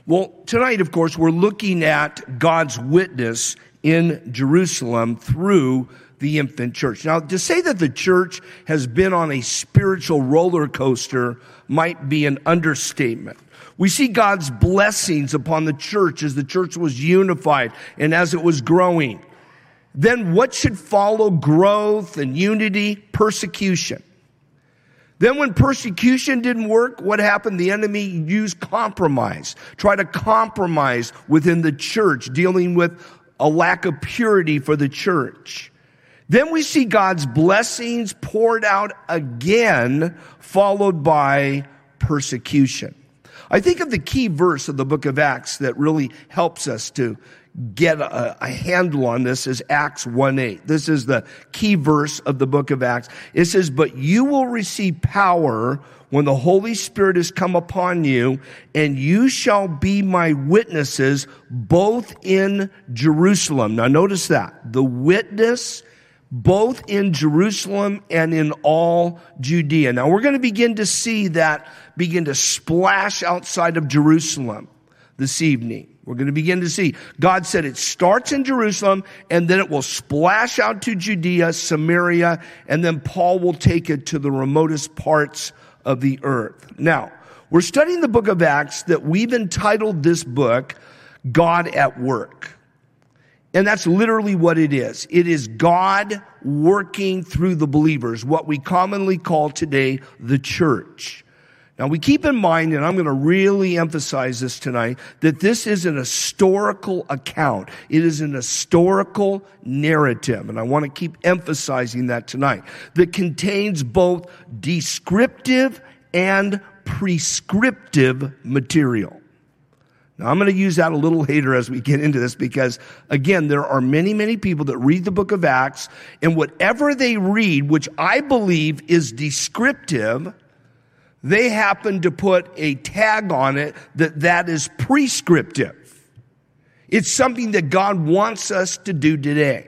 Well, tonight, of course, we're looking at God's witness in Jerusalem through the infant church. Now, to say that the church has been on a spiritual roller coaster might be an understatement. We see God's blessings upon the church as the church was unified and as it was growing. Then what should follow growth and unity? Persecution. Then when persecution didn't work, what happened? The enemy used compromise, try to compromise within the church, dealing with a lack of purity for the church. Then we see God's blessings poured out again, followed by persecution. I think of the key verse of the book of Acts that really helps us to get a handle on this is Acts 1:8. This is the key verse of the book of Acts. It says, "But you will receive power when the Holy Spirit has come upon you, and you shall be my witnesses both in Jerusalem." Now notice that. The witness both in Jerusalem and in all Judea. Now we're going to begin to see that begin to splash outside of Jerusalem this evening. We're going to begin to see. God said it starts in Jerusalem and then it will splash out to Judea, Samaria, and then Paul will take it to the remotest parts of the earth. Now, we're studying the book of Acts that we've entitled this book, God at Work. And that's literally what it is. It is God working through the believers, what we commonly call today the church. Now we keep in mind, and I'm going to really emphasize this tonight, that this is an historical account. It is an historical narrative, and I want to keep emphasizing that tonight, that contains both descriptive and prescriptive material. Now, I'm going to use that a little later as we get into this because, again, there are many, many people that read the book of Acts, and whatever they read, which I believe is descriptive, they happen to put a tag on it that is prescriptive. It's something that God wants us to do today.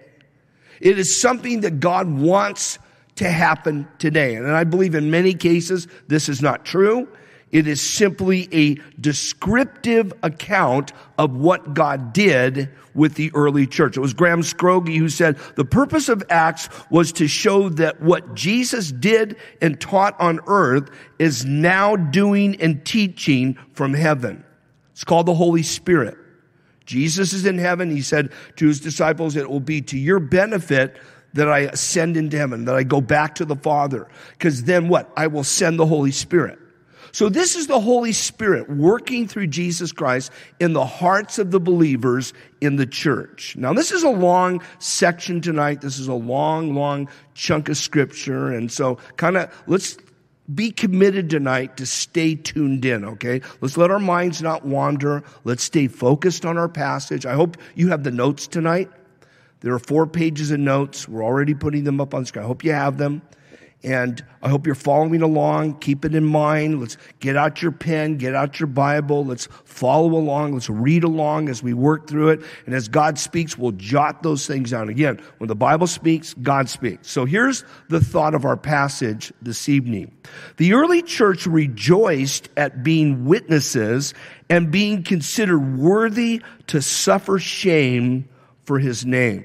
It is something that God wants to happen today. And I believe in many cases this is not true. It is simply a descriptive account of what God did with the early church. It was Graham Scroggie who said, the purpose of Acts was to show that what Jesus did and taught on earth is now doing and teaching from heaven. It's called the Holy Spirit. Jesus is in heaven. He said to his disciples, it will be to your benefit that I ascend into heaven, that I go back to the Father. Because then what? I will send the Holy Spirit. So this is the Holy Spirit working through Jesus Christ in the hearts of the believers in the church. Now, this is a long section tonight. This is a long chunk of scripture. And so let's be committed tonight to stay tuned in, okay? Let's let our minds not wander. Let's stay focused on our passage. I hope you have the notes tonight. There are 4 pages of notes. We're already putting them up on the screen. I hope you have them. And I hope you're following along. Keep it in mind. Let's get out your pen, get out your Bible. Let's follow along. Let's read along as we work through it. And as God speaks, we'll jot those things down. Again, when the Bible speaks, God speaks. So here's the thought of our passage this evening. The early church rejoiced at being witnesses and being considered worthy to suffer shame for his name.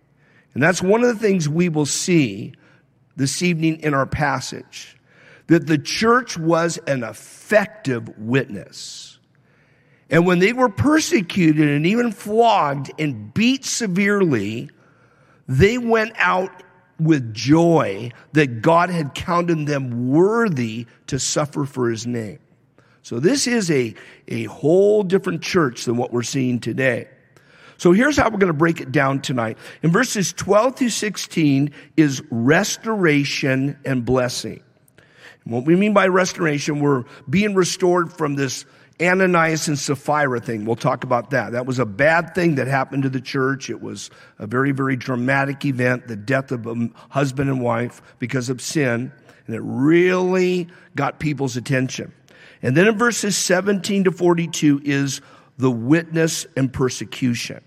And that's one of the things we will see this evening in our passage, that the church was an effective witness. And when they were persecuted and even flogged and beat severely, they went out with joy that God had counted them worthy to suffer for his name. So this is a whole different church than what we're seeing today. So here's how we're going to break it down tonight. In verses 12 through 16 is restoration and blessing. And what we mean by restoration, we're being restored from this Ananias and Sapphira thing. We'll talk about that. That was a bad thing that happened to the church. It was a very, very dramatic event, the death of a husband and wife because of sin. And it really got people's attention. And then in verses 17 to 42 is the witness and persecution.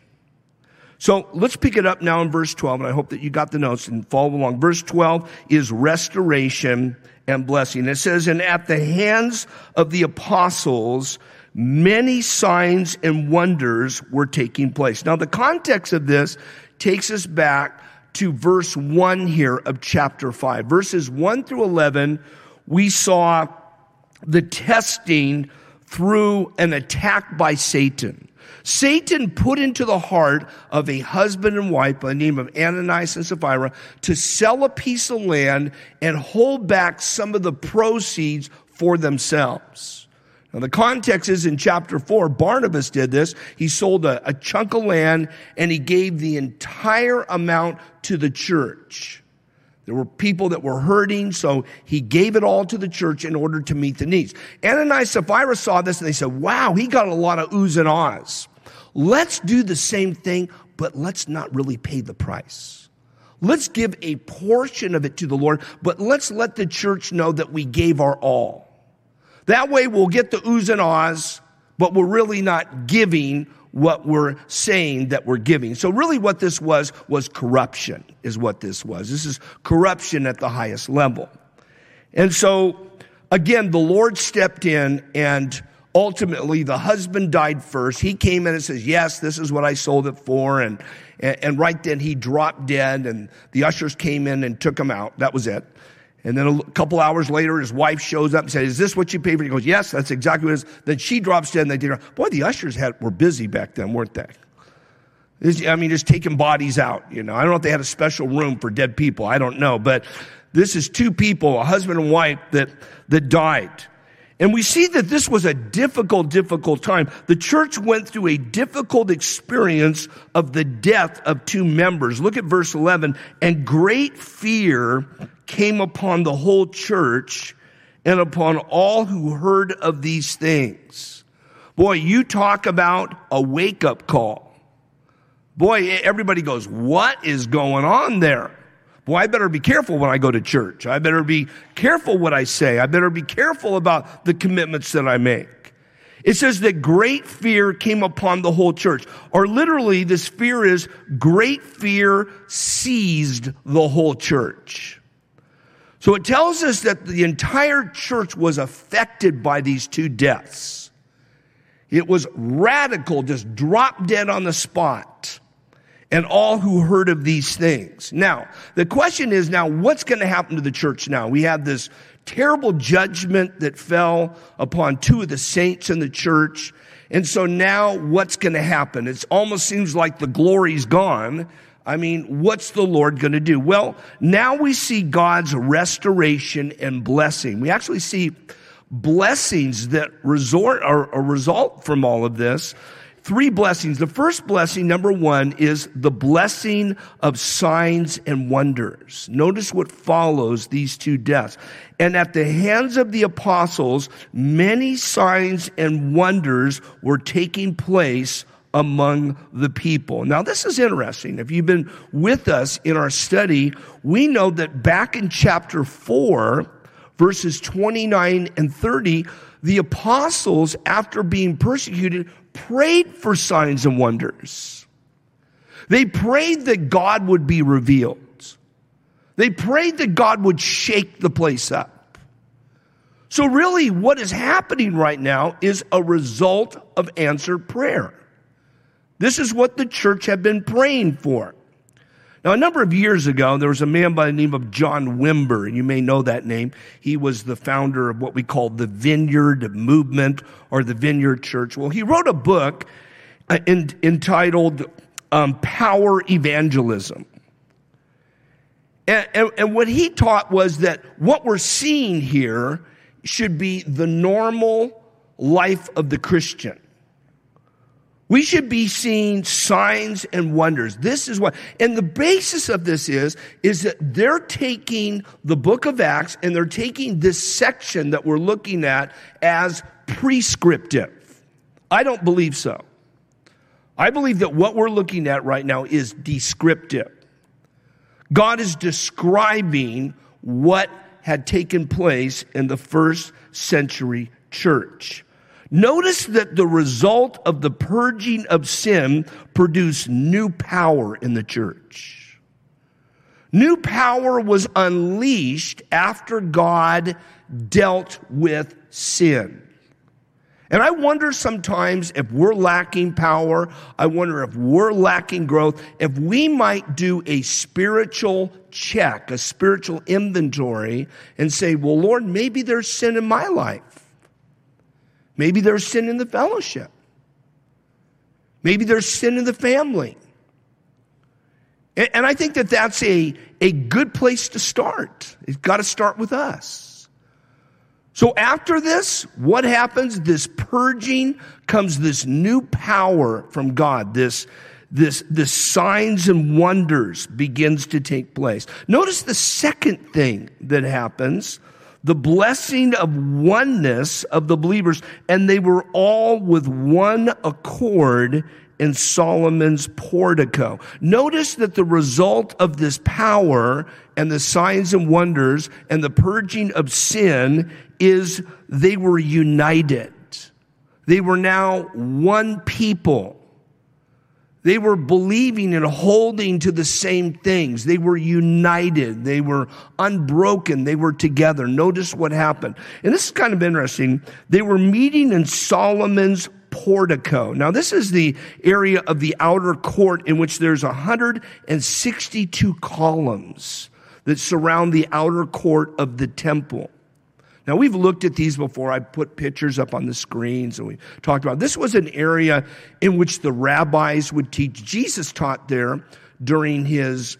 So let's pick it up now in verse 12, and I hope that you got the notes and follow along. Verse 12 is restoration and blessing. It says, and at the hands of the apostles, many signs and wonders were taking place. Now, the context of this takes us back to verse 1 here of chapter 5. Verses 1 through 11, we saw the testing through an attack by Satan. Satan put into the heart of a husband and wife by the name of Ananias and Sapphira to sell a piece of land and hold back some of the proceeds for themselves. Now, the context is in chapter 4, Barnabas did this. He sold a chunk of land and he gave the entire amount to the church. There were people that were hurting, so he gave it all to the church in order to meet the needs. Ananias and Sapphira saw this and they said, wow, he got a lot of oohs and ahs. Let's do the same thing, but let's not really pay the price. Let's give a portion of it to the Lord, but let's let the church know that we gave our all. That way we'll get the oohs and ahs, but we're really not giving what we're saying that we're giving. So really what this was corruption, is what this was. This is corruption at the highest level. And so, again, the Lord stepped in, and ultimately the husband died first. He came in and says, yes, this is what I sold it for. And right then he dropped dead, and the ushers came in and took him out. That was it. And then a couple hours later, his wife shows up and says, is this what you paid for? He goes, yes, that's exactly what it is. Then she drops dead and they take her. Boy, the ushers were busy back then, weren't they? Just taking bodies out, I don't know if they had a special room for dead people. I don't know. But this is two people, a husband and wife, that died. And we see that this was a difficult time. The church went through a difficult experience of the death of two members. Look at verse 11. And great fear came upon the whole church and upon all who heard of these things. Boy, you talk about a wake-up call. Boy, everybody goes, what is going on there? Boy, I better be careful when I go to church. I better be careful what I say. I better be careful about the commitments that I make. It says that great fear came upon the whole church. Or literally, this fear is great fear seized the whole church. So it tells us that the entire church was affected by these two deaths. It was radical, just drop dead on the spot. And all who heard of these things. Now, the question is now, what's going to happen to the church now? We have this terrible judgment that fell upon two of the saints in the church. And so now what's going to happen? It almost seems like the glory's gone. What's the Lord going to do? Well, now we see God's restoration and blessing. We actually see blessings that result from all of this. 3 blessings. The first blessing, number 1, is the blessing of signs and wonders. Notice what follows these two deaths. And at the hands of the apostles, many signs and wonders were taking place among the people. Now, this is interesting. If you've been with us in our study, we know that back in chapter 4, verses 29 and 30, the apostles, after being persecuted, prayed for signs and wonders. They prayed that God would be revealed. They prayed that God would shake the place up. So really, what is happening right now is a result of answered prayer. This is what the church had been praying for. Now, a number of years ago, there was a man by the name of John Wimber, and you may know that name. He was the founder of what we call the Vineyard Movement or the Vineyard Church. Well, he wrote a book entitled Power Evangelism. And what he taught was that what we're seeing here should be the normal life of the Christian. We should be seeing signs and wonders. This is what, and the basis of this is that they're taking the book of Acts and they're taking this section that we're looking at as prescriptive. I don't believe so. I believe that what we're looking at right now is descriptive. God is describing what had taken place in the first century church. Notice that the result of the purging of sin produced new power in the church. New power was unleashed after God dealt with sin. And I wonder sometimes if we're lacking power, I wonder if we're lacking growth, if we might do a spiritual check, a spiritual inventory, and say, well, Lord, maybe there's sin in my life. Maybe there's sin in the fellowship. Maybe there's sin in the family. And I think that that's a good place to start. It's got to start with us. So after this, what happens? This purging comes this new power from God. This signs and wonders begins to take place. Notice the second thing that happens, the blessing of oneness of the believers, and they were all with one accord in Solomon's portico. Notice that the result of this power and the signs and wonders and the purging of sin is they were united. They were now one people. They were believing and holding to the same things. They were united. They were unbroken. They were together. Notice what happened. And this is kind of interesting. They were meeting in Solomon's portico. Now, this is the area of the outer court in which there's 162 columns that surround the outer court of the temple. Now, we've looked at these before. I put pictures up on the screens and we talked about it. This was an area in which the rabbis would teach. Jesus taught there during his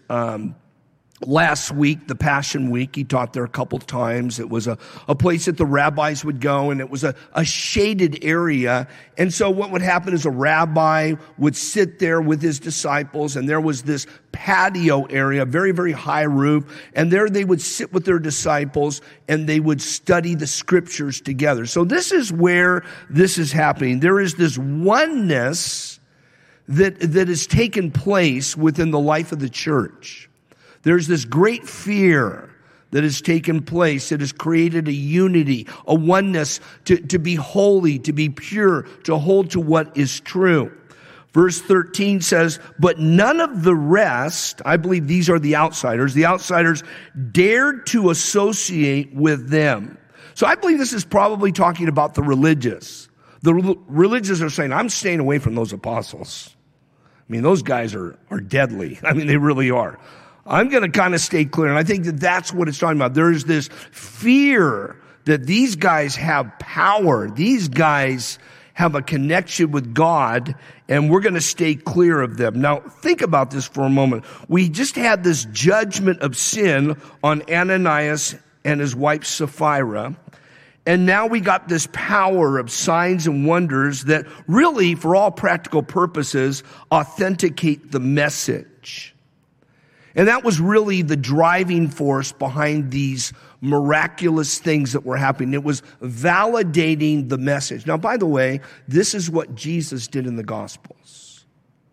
last week, the Passion Week. He taught there a couple times. It was a place that the rabbis would go, and it was a shaded area. And so what would happen is a rabbi would sit there with his disciples, and there was this patio area, very, very high roof, and there they would sit with their disciples, and they would study the scriptures together. So this is where this is happening. There is this oneness that has taken place within the life of the church. There's this great fear that has taken place. It has created a unity, a oneness to be holy, to be pure, to hold to what is true. Verse 13 says, but none of the rest, I believe these are the outsiders dared to associate with them. So I believe this is probably talking about the religious. The religious are saying, I'm staying away from those apostles. I mean, those guys are deadly. I mean, they really are. I'm going to kind of stay clear. And I think that that's what it's talking about. There's this fear that these guys have power. These guys have a connection with God, and we're going to stay clear of them. Now, think about this for a moment. We just had this judgment of sin on Ananias and his wife Sapphira. And now we got this power of signs and wonders that really, for all practical purposes, authenticate the message. And that was really the driving force behind these miraculous things that were happening. It was validating the message. Now, by the way, this is what Jesus did in the Gospels.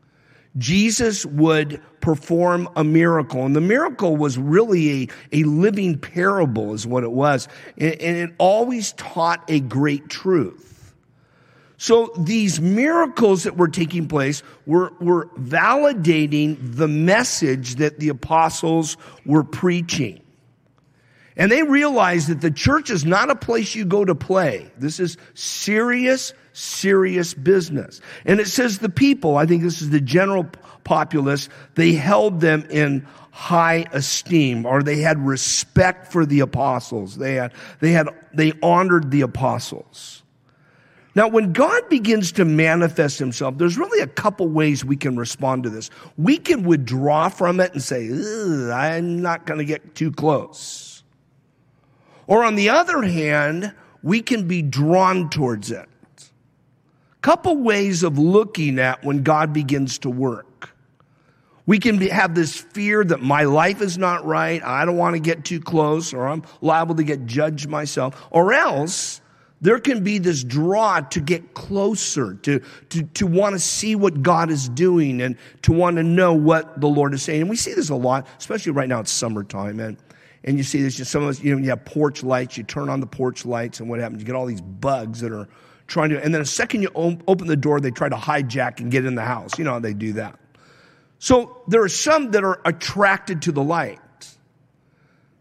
Jesus would perform a miracle, and the miracle was really a living parable is what it was. And it always taught a great truth. So these miracles that were taking place were validating the message that the apostles were preaching. And they realized that the church is not a place you go to play. This is serious, serious business. And it says the people, I think this is the general populace, they held them in high esteem, or they had respect for the apostles. They honored the apostles. Now, when God begins to manifest himself, there's really a couple ways we can respond to this. We can withdraw from it and say, I'm not going to get too close. Or on the other hand, we can be drawn towards it. Couple ways of looking at when God begins to work. We can have this fear that my life is not right, I don't want to get too close, or I'm liable to get judged myself, or else there can be this draw to get closer, to want to see what God is doing and to want to know what the Lord is saying. And we see this a lot, especially right now it's summertime. And you see this, some of us, you have porch lights, you turn on the porch lights, and what happens? You get all these bugs that are trying to, and then the second you open the door, they try to hijack and get in the house. You know how they do that. So there are some that are attracted to the light.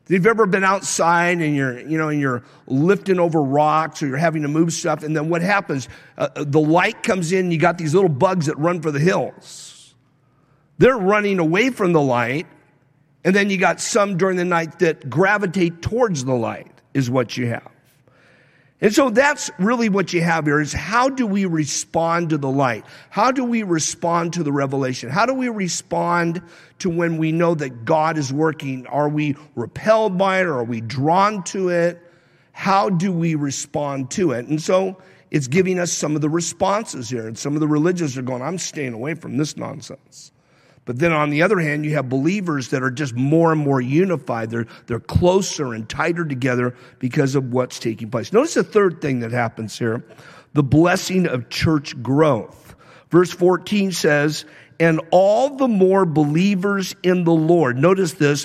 If you've ever been outside and you're lifting over rocks or you're having to move stuff, and then what happens? The light comes in, you got these little bugs that run for the hills. They're running away from the light, and then you got some during the night that gravitate towards the light, is what you have. And so that's really what you have here, is how do we respond to the light? How do we respond to the revelation? How do we respond to when we know that God is working? Are we repelled by it, or are we drawn to it? How do we respond to it? And so it's giving us some of the responses here. And some of the religious are going, I'm staying away from this nonsense. But then on the other hand, you have believers that are just more and more unified. They're closer and tighter together because of what's taking place. Notice the third thing that happens here, the blessing of church growth. Verse 14 says, and all the more believers in the Lord. Notice this,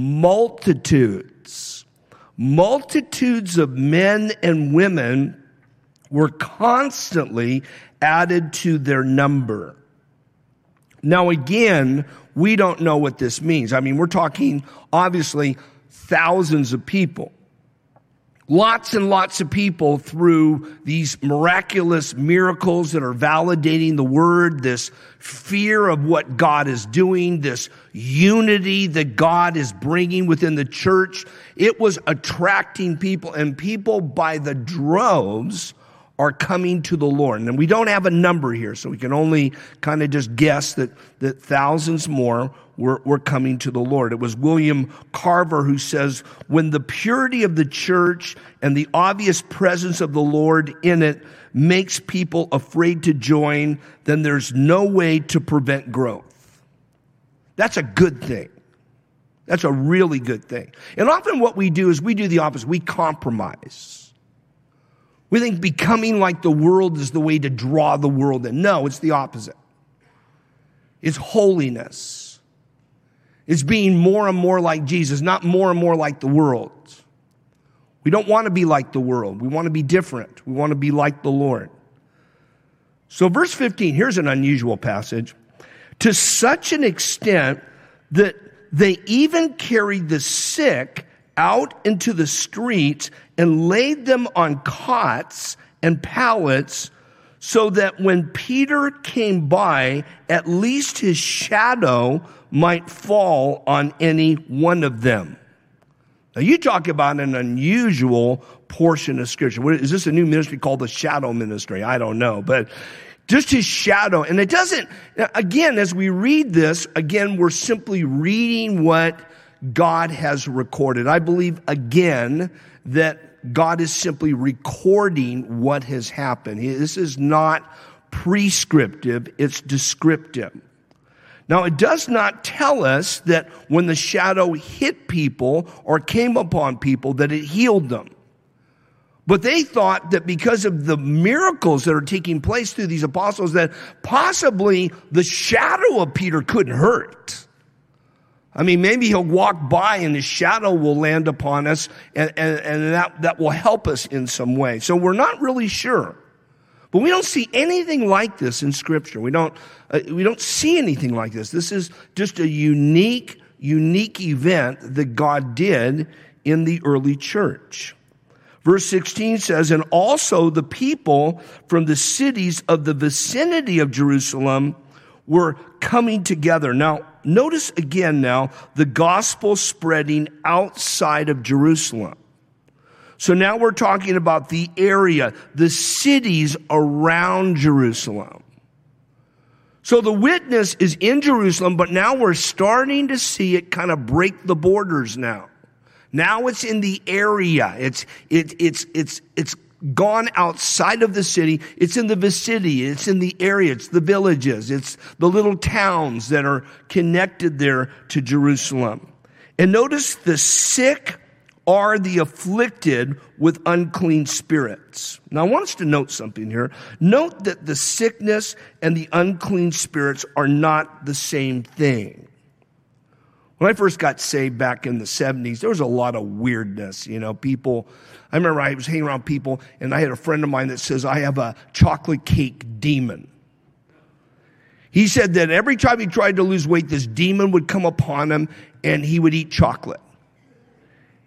multitudes. Multitudes of men and women were constantly added to their number. Now, again, we don't know what this means. I mean, we're talking, obviously, thousands of people. Lots and lots of people through these miraculous miracles that are validating the word, this fear of what God is doing, this unity that God is bringing within the church. It was attracting people, and people by the droves are coming to the Lord. And we don't have a number here, so we can only kind of just guess that thousands more were coming to the Lord. It was William Carver who says, when the purity of the church and the obvious presence of the Lord in it makes people afraid to join, then there's no way to prevent growth. That's a good thing. That's a really good thing. And often what we do is we do the opposite. We compromise. We think becoming like the world is the way to draw the world in. No, it's the opposite. It's holiness. It's being more and more like Jesus, not more and more like the world. We don't want to be like the world. We want to be different. We want to be like the Lord. So verse 15, here's an unusual passage. To such an extent that they even carried the sick out into the streets and laid them on cots and pallets, so that when Peter came by, at least his shadow might fall on any one of them. Now you talk about an unusual portion of Scripture. Is this a new ministry called the shadow ministry? I don't know, but just his shadow. And it doesn't, again, as we read this, again, we're simply reading what God has recorded. I believe, again, that God is simply recording what has happened. This is not prescriptive, it's descriptive. Now, it does not tell us that when the shadow hit people or came upon people that it healed them. But they thought that because of the miracles that are taking place through these apostles, that possibly the shadow of Peter couldn't hurt. I mean, maybe he'll walk by and his shadow will land upon us, and that will help us in some way. So we're not really sure. But we don't see anything like this in Scripture. We don't see anything like this. This is just a unique event that God did in the early church. Verse 16 says, and also the people from the cities of the vicinity of Jerusalem were coming together. Now, notice again now, the gospel spreading outside of Jerusalem. So now we're talking about the area, the cities around Jerusalem. So the witness is in Jerusalem, but now we're starting to see it kind of break the borders now. Now it's in the area. It's gone outside of the city. It's in the vicinity. It's in the area. It's the villages. It's the little towns that are connected there to Jerusalem. And notice the sick are the afflicted with unclean spirits. Now I want us to note something here. Note that the sickness and the unclean spirits are not the same thing. When I first got saved back in the 70s, there was a lot of weirdness. People, I remember I was hanging around people, and I had a friend of mine that says, I have a chocolate cake demon. He said that every time he tried to lose weight, this demon would come upon him, and he would eat chocolate.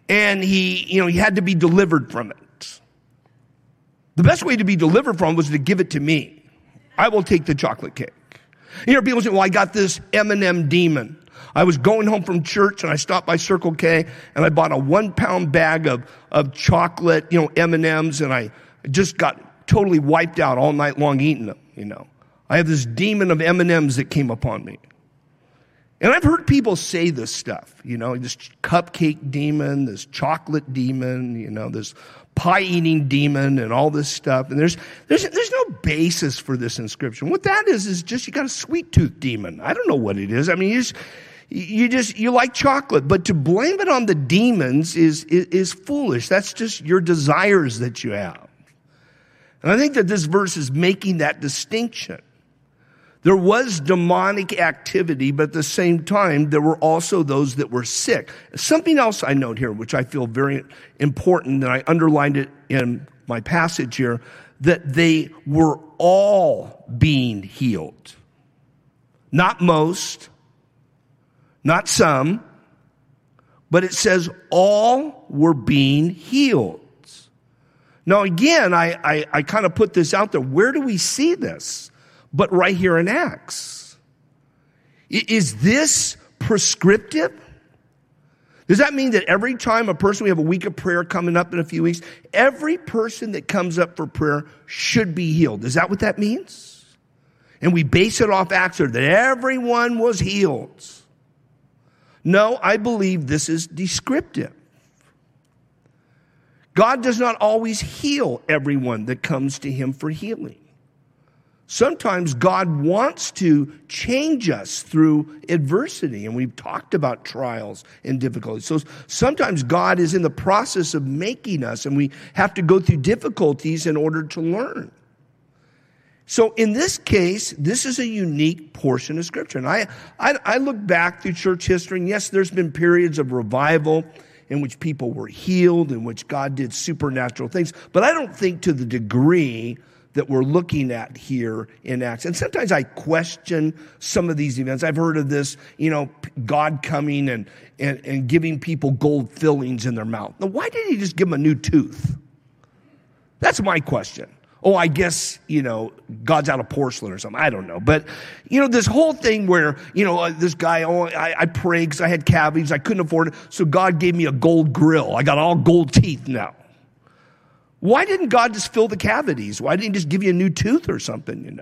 And he had to be delivered from it. The best way to be delivered from it was to give it to me. I will take the chocolate cake. People say, well, I got this M&M demon. I was going home from church and I stopped by Circle K and I bought a 1-pound bag of chocolate, M&Ms, and I just got totally wiped out all night long eating them, I have this demon of M&Ms that came upon me. And I've heard people say this stuff, this cupcake demon, this chocolate demon, this pie-eating demon and all this stuff. And there's no basis for this in Scripture. What that is just you got a sweet tooth demon. I don't know what it is. I mean, you like chocolate, but to blame it on the demons is foolish. That's just your desires that you have. And I think that this verse is making that distinction. There was demonic activity, but at the same time, there were also those that were sick. Something else I note here, which I feel very important, and I underlined it in my passage here, that they were all being healed. Not most, not some, but it says all were being healed. Now again, I kind of put this out there. Where do we see this? But right here in Acts. Is this prescriptive? Does that mean that every time we have a week of prayer coming up in a few weeks, every person that comes up for prayer should be healed? Is that what that means? And we base it off Acts, that everyone was healed. No, I believe this is descriptive. God does not always heal everyone that comes to him for healing. Sometimes God wants to change us through adversity, and we've talked about trials and difficulties. So sometimes God is in the process of making us, and we have to go through difficulties in order to learn. So in this case, this is a unique portion of Scripture. And I look back through church history, and yes, there's been periods of revival in which people were healed, in which God did supernatural things, but I don't think to the degree that we're looking at here in Acts. And sometimes I question some of these events. I've heard of this, God coming and giving people gold fillings in their mouth. Now, why didn't he just give them a new tooth? That's my question. Oh, I guess, God's out of porcelain or something. I don't know. But, this whole thing where, this guy, I prayed because I had cavities. I couldn't afford it. So God gave me a gold grill. I got all gold teeth now. Why didn't God just fill the cavities? Why didn't he just give you a new tooth or something,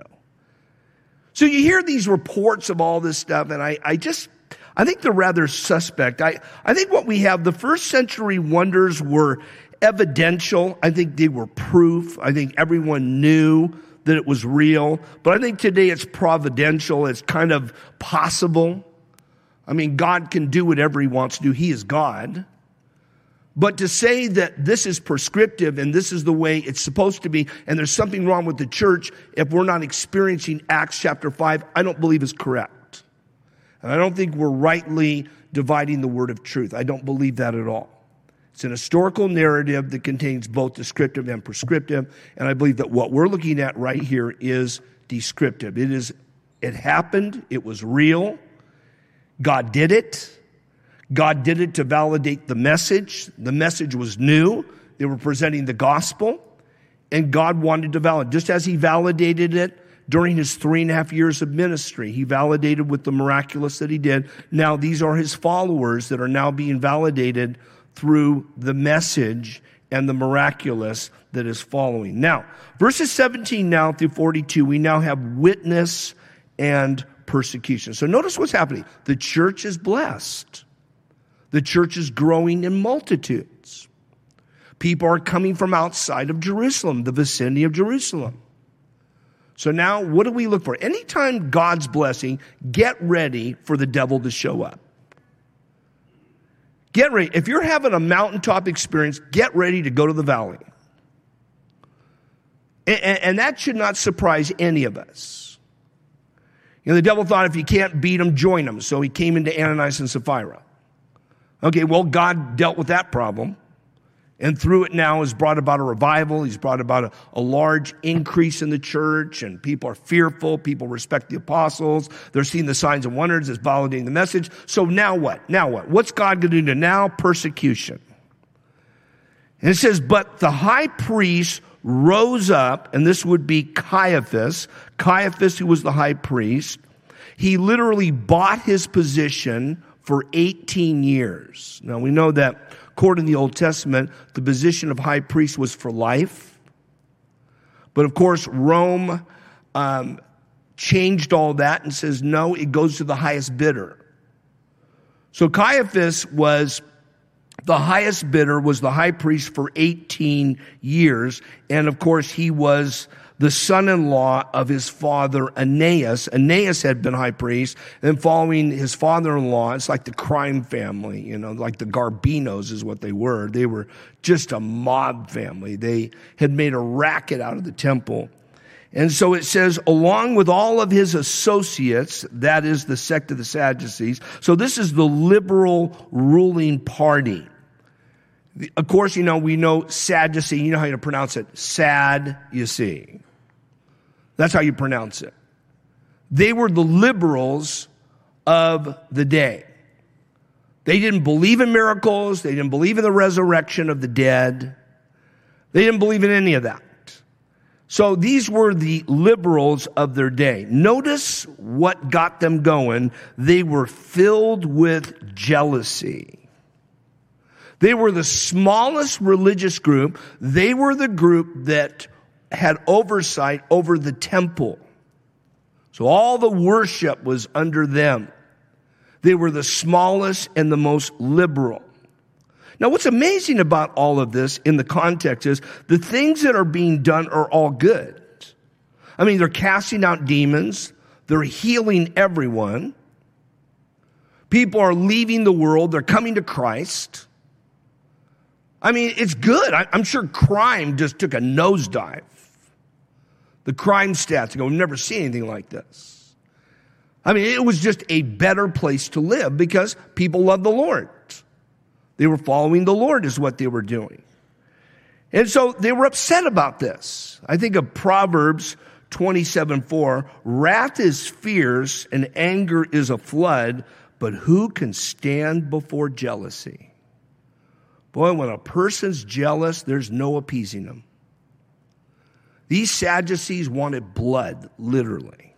So you hear these reports of all this stuff, and I think they're rather suspect. I think what we have, the first century wonders were evidential. I think they were proof. I think everyone knew that it was real. But I think today it's providential. It's kind of possible. I mean, God can do whatever he wants to do. He is God. But to say that this is prescriptive and this is the way it's supposed to be, and there's something wrong with the church if we're not experiencing Acts chapter 5, I don't believe is correct. And I don't think we're rightly dividing the word of truth. I don't believe that at all. It's an historical narrative that contains both descriptive and prescriptive, and I believe that what we're looking at right here is descriptive. It happened, it was real, God did it. God did it to validate the message. The message was new. They were presenting the gospel, and God wanted to validate. Just as he validated it during his 3.5 years of ministry, he validated with the miraculous that he did. Now these are his followers that are now being validated through the message and the miraculous that is following. Now, verses 17 now through 42, we now have witness and persecution. So notice what's happening. The church is blessed. The church is growing in multitudes. People are coming from outside of Jerusalem, the vicinity of Jerusalem. So now, what do we look for? Anytime God's blessing, get ready for the devil to show up. Get ready. If you're having a mountaintop experience, get ready to go to the valley. And that should not surprise any of us. The devil thought if you can't beat him, join him. So he came into Ananias and Sapphira. Okay, well, God dealt with that problem. And through it now has brought about a revival. He's brought about a large increase in the church. And people are fearful. People respect the apostles. They're seeing the signs and wonders. It's validating the message. So now what? Now what? What's God going to do now? Persecution. And it says, but the high priest rose up, and this would be Caiaphas, who was the high priest. He literally bought his position for 18 years. Now we know that according to the Old Testament, the position of high priest was for life. But of course, Rome changed all that and says, no, it goes to the highest bidder. So Caiaphas was the highest bidder, was the high priest for 18 years. And of course, he was the son-in-law of his father, Ananias. Ananias had been high priest. And following his father-in-law, it's like the crime family, like the Garbinos is what they were. They were just a mob family. They had made a racket out of the temple. And so it says, along with all of his associates, that is the sect of the Sadducees. So this is the liberal ruling party. Of course, we know Sadducee. You know how you pronounce it. Sad, you see. That's how you pronounce it. They were the liberals of the day. They didn't believe in miracles. They didn't believe in the resurrection of the dead. They didn't believe in any of that. So these were the liberals of their day. Notice what got them going. They were filled with jealousy. They were the smallest religious group. They were the group that had oversight over the temple. So all the worship was under them. They were the smallest and the most liberal. Now, what's amazing about all of this in the context is the things that are being done are all good. I mean, they're casting out demons. They're healing everyone. People are leaving the world. They're coming to Christ. I mean, it's good. I'm sure crime just took a nosedive. The crime stats, we've never seen anything like this. I mean, it was just a better place to live because people loved the Lord. They were following the Lord is what they were doing. And so they were upset about this. I think of Proverbs 27:4, wrath is fierce and anger is a flood, but who can stand before jealousy? Boy, when a person's jealous, there's no appeasing them. These Sadducees wanted blood, literally.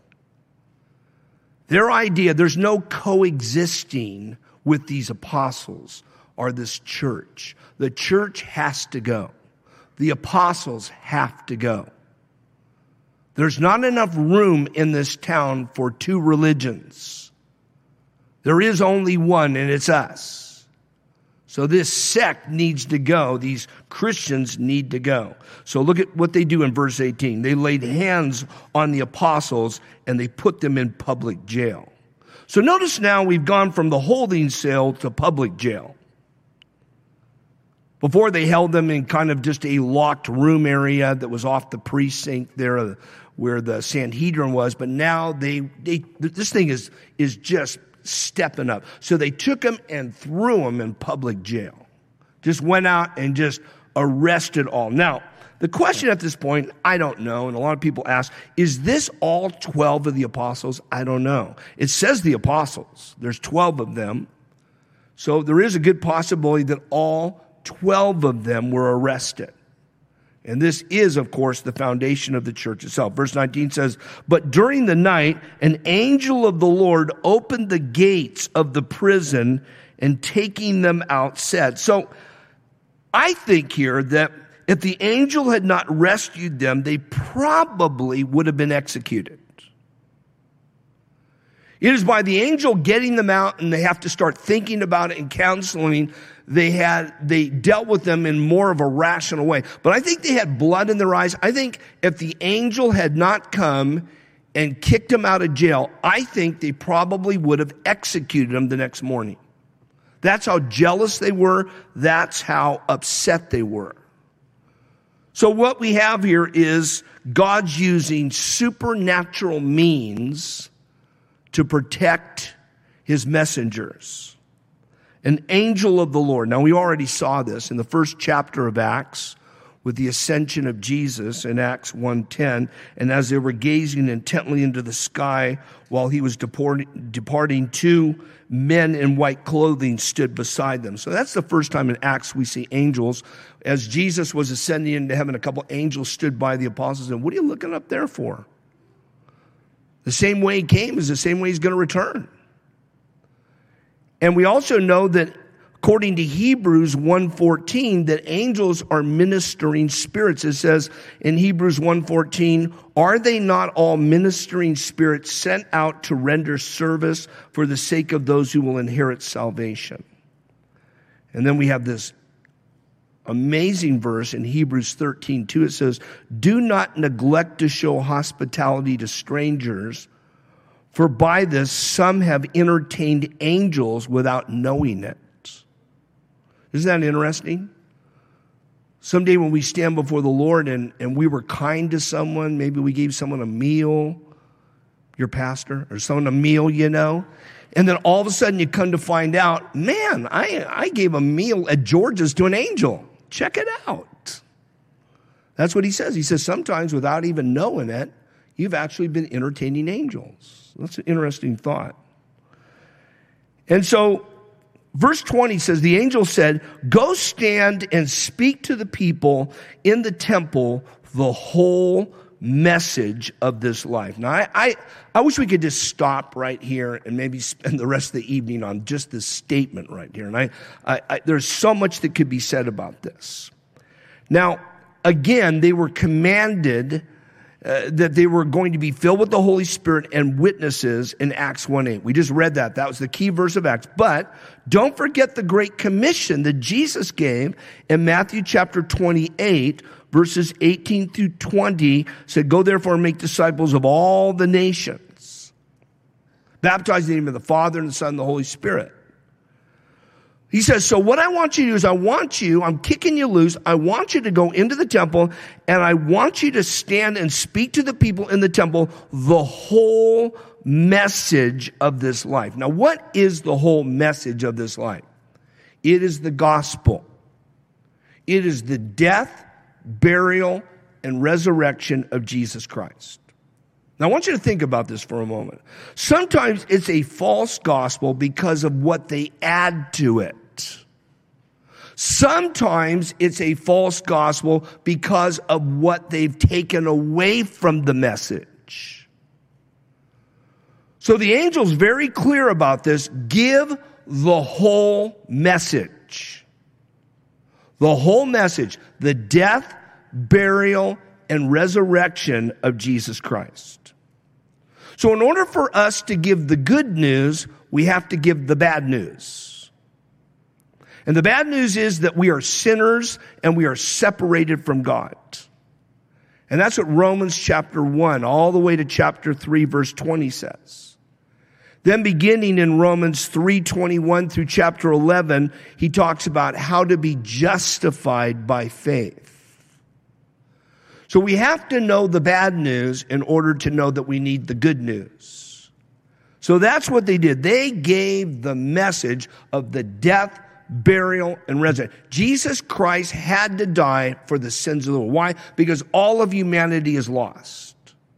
Their idea, there's no coexisting with these apostles or this church. The church has to go. The apostles have to go. There's not enough room in this town for two religions. There is only one, and it's us. So this sect needs to go. These Christians need to go. So look at what they do in verse 18. They laid hands on the apostles and they put them in public jail. So notice now we've gone from the holding cell to public jail. Before they held them in kind of just a locked room area that was off the precinct there where the Sanhedrin was. But now this thing is just stepping up. So they took him and threw him in public jail. Just went out and just arrested all. Now, the question at this point, I don't know, and a lot of people ask, is this all 12 of the apostles? I don't know. It says the apostles. There's 12 of them. So there is a good possibility that all 12 of them were arrested. And this is, of course, the foundation of the church itself. Verse 19 says, but during the night, an angel of the Lord opened the gates of the prison and taking them out said. So I think here that if the angel had not rescued them, they probably would have been executed. It is by the angel getting them out, and they have to start thinking about it and counseling. They dealt with them in more of a rational way. But I think they had blood in their eyes. I think if the angel had not come and kicked them out of jail, I think they probably would have executed them the next morning. That's how jealous they were. That's how upset they were. So what we have here is God's using supernatural means to protect his messengers. An angel of the Lord. Now, we already saw this in the first chapter of Acts, with the ascension of Jesus in Acts 1:10. And as they were gazing intently into the sky while he was departing, two men in white clothing stood beside them. So that's the first time in Acts we see angels. As Jesus was ascending into heaven, a couple angels stood by the apostles and, what are you looking up there for? The same way he came is the same way he's going to return. And we also know that according to Hebrews 1:14, that angels are ministering spirits. It says in Hebrews 1:14, are they not all ministering spirits sent out to render service for the sake of those who will inherit salvation? And then we have this amazing verse in Hebrews 13:2. It says, do not neglect to show hospitality to strangers, for by this some have entertained angels without knowing it. Isn't that interesting? Someday when we stand before the Lord and we were kind to someone, maybe we gave someone a meal, your pastor, or someone a meal, and then all of a sudden you come to find out, man, I gave a meal at George's to an angel. Check it out. That's what he says. He says sometimes without even knowing it, you've actually been entertaining angels. That's an interesting thought. And so verse 20 says, the angel said, go stand and speak to the people in the temple the whole message of this life. Now, I wish we could just stop right here and maybe spend the rest of the evening on just this statement right here. And there's so much that could be said about this. Now, again, they were commanded that they were going to be filled with the Holy Spirit and witnesses in Acts 1:8. We just read that. That was the key verse of Acts. But don't forget the great commission that Jesus gave in Matthew chapter 28, verses 18 through 20, said, go therefore and make disciples of all the nations, baptizing in the name of the Father and the Son and the Holy Spirit. He says, so what I want you to do is I'm kicking you loose. I want you to go into the temple and I want you to stand and speak to the people in the temple the whole message of this life. Now, what is the whole message of this life? It is the gospel. It is the death, burial, and resurrection of Jesus Christ. Now, I want you to think about this for a moment. Sometimes it's a false gospel because of what they add to it. Sometimes it's a false gospel because of what they've taken away from the message. So the angel's very clear about this. Give the whole message. The whole message. The death, burial, and resurrection of Jesus Christ. So in order for us to give the good news, we have to give the bad news. And the bad news is that we are sinners and we are separated from God. And that's what Romans chapter 1 all the way to chapter 3 verse 20 says. Then beginning in Romans 3:21 through chapter 11, he talks about how to be justified by faith. So we have to know the bad news in order to know that we need the good news. So that's what they did. They gave the message of the death, burial, and resurrection. Jesus Christ had to die for the sins of the world. Why? Because all of humanity is lost.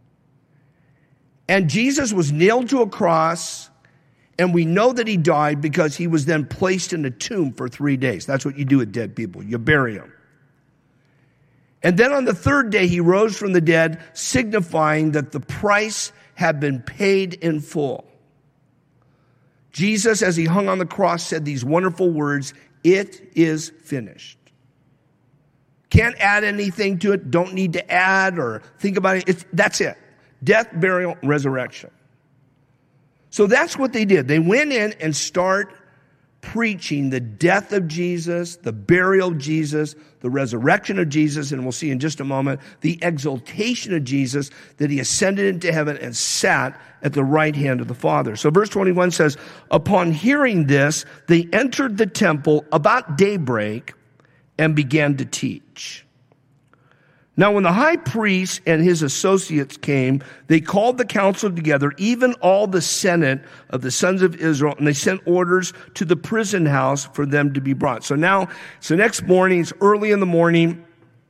And Jesus was nailed to a cross, and we know that he died because he was then placed in a tomb for 3 days. That's what you do with dead people. You bury them. And then on the third day, he rose from the dead, signifying that the price had been paid in full. Jesus, as he hung on the cross, said these wonderful words, it is finished. Can't add anything to it, don't need to add or think about it. That's it. Death, burial, resurrection. So that's what they did. They went in and start preaching the death of Jesus, the burial of Jesus, the resurrection of Jesus, and we'll see in just a moment, the exaltation of Jesus, that he ascended into heaven and sat at the right hand of the Father. So verse 21 says, upon hearing this, they entered the temple about daybreak and began to teach. Now, when the high priest and his associates came, they called the council together, even all the senate of the sons of Israel, and they sent orders to the prison house for them to be brought. So next morning, it's early in the morning,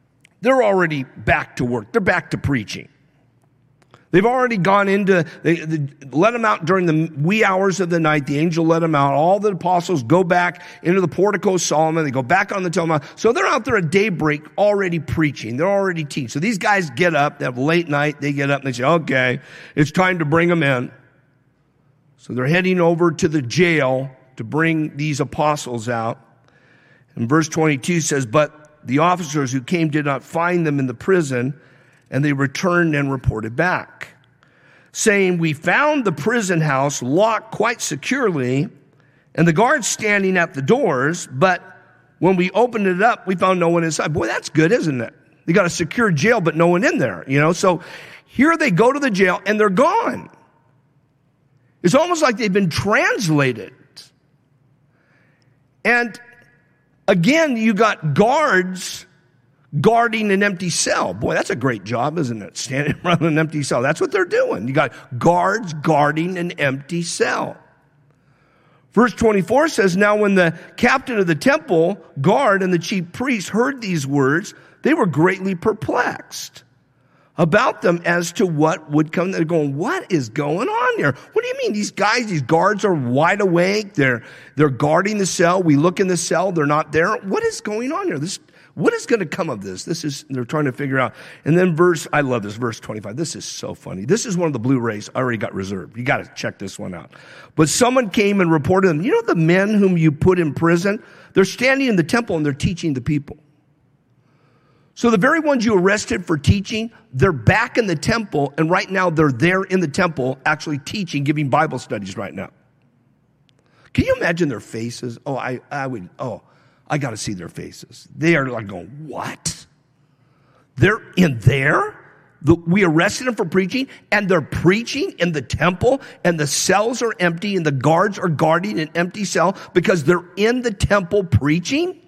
they're already back to work. They're back to preaching. They've already gone into, they let them out during the wee hours of the night. The angel let them out. All the apostles go back into the portico of Solomon. They go back on the Temple Mount. So they're out there at daybreak already preaching. They're already teaching. So these guys get up. They have late night. They get up and they say, okay, it's time to bring them in. So they're heading over to the jail to bring these apostles out. And verse 22 says, but the officers who came did not find them in the prison, and they returned and reported back, saying, we found the prison house locked quite securely and the guards standing at the doors, but when we opened it up, we found no one inside. Boy, that's good, isn't it? They got a secure jail, but no one in there, So here they go to the jail and they're gone. It's almost like they've been translated. And again, you got guards guarding an empty cell. Boy, that's a great job, isn't it? Standing around an empty cell. That's what they're doing. You got guards guarding an empty cell. Verse 24 says, now when the captain of the temple guard and the chief priest heard these words, they were greatly perplexed about them as to what would come. They're going, what is going on here? What do you mean? These guards are wide awake. They're guarding the cell. We look in the cell. They're not there. What is going on here? What is going to come of this? They're trying to figure out. And then I love this, verse 25. This is so funny. This is one of the Blu-rays I already got reserved. You got to check this one out. But someone came and reported them. You know the men whom you put in prison? They're standing in the temple and they're teaching the people. So the very ones you arrested for teaching, they're back in the temple, and right now they're there in the temple actually teaching, giving Bible studies right now. Can you imagine their faces? I got to see their faces. They are like going, what? They're in there? We arrested them for preaching, and they're preaching in the temple, and the cells are empty, and the guards are guarding an empty cell because they're in the temple preaching?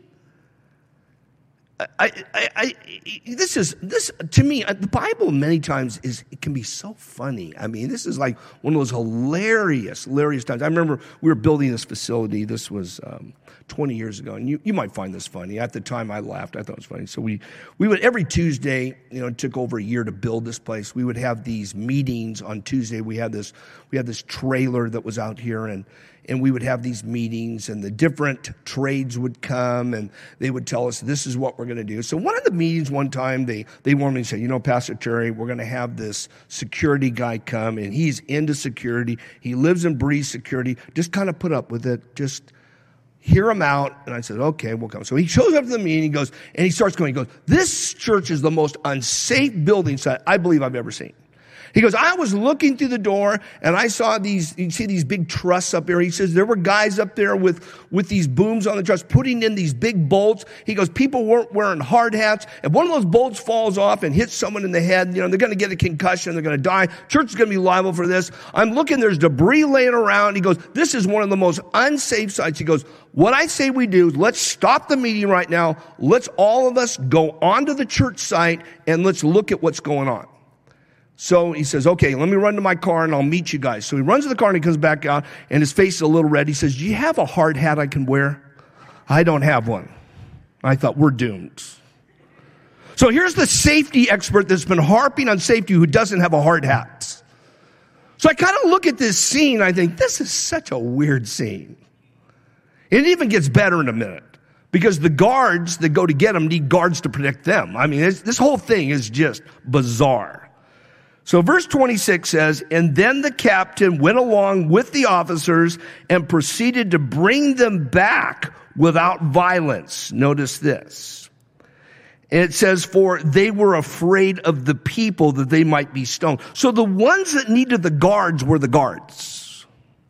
This to me, the Bible many times it can be so funny. I mean, this is like one of those hilarious times. I remember we were building this facility. This was 20 years ago, and you might find this funny. At the time, I laughed. I thought it was funny. So we would every Tuesday, it took over a year to build this place. We would have these meetings on Tuesday. We had this trailer that was out here, and we would have these meetings, and the different trades would come, and they would tell us, this is what we're going to do. So one of the meetings one time, they wanted me to say, Pastor Terry, we're going to have this security guy come, and he's into security. He lives and breathes security. Just kind of put up with it. Just hear him out. And I said, okay, we'll come. So he shows up to the meeting, he starts going, this church is the most unsafe building site I believe I've ever seen. He goes, I was looking through the door and I saw you see these big trusses up there. He says there were guys up there with these booms on the truss putting in these big bolts. He goes, people weren't wearing hard hats. If one of those bolts falls off and hits someone in the head, they're going to get a concussion. They're going to die. Church is going to be liable for this. I'm looking, there's debris laying around. He goes, this is one of the most unsafe sites. He goes, what I say we do is let's stop the meeting right now. Let's all of us go onto the church site and let's look at what's going on. So he says, okay, let me run to my car and I'll meet you guys. So he runs to the car and he comes back out and his face is a little red. He says, do you have a hard hat I can wear? I don't have one. I thought, we're doomed. So here's the safety expert that's been harping on safety who doesn't have a hard hat. So I kind of look at this scene. I think, this is such a weird scene. It even gets better in a minute because the guards that go to get him need guards to protect them. I mean, this whole thing is just bizarre. So verse 26 says, and then the captain went along with the officers and proceeded to bring them back without violence. Notice this. It says, for they were afraid of the people that they might be stoned. So the ones that needed the guards were the guards.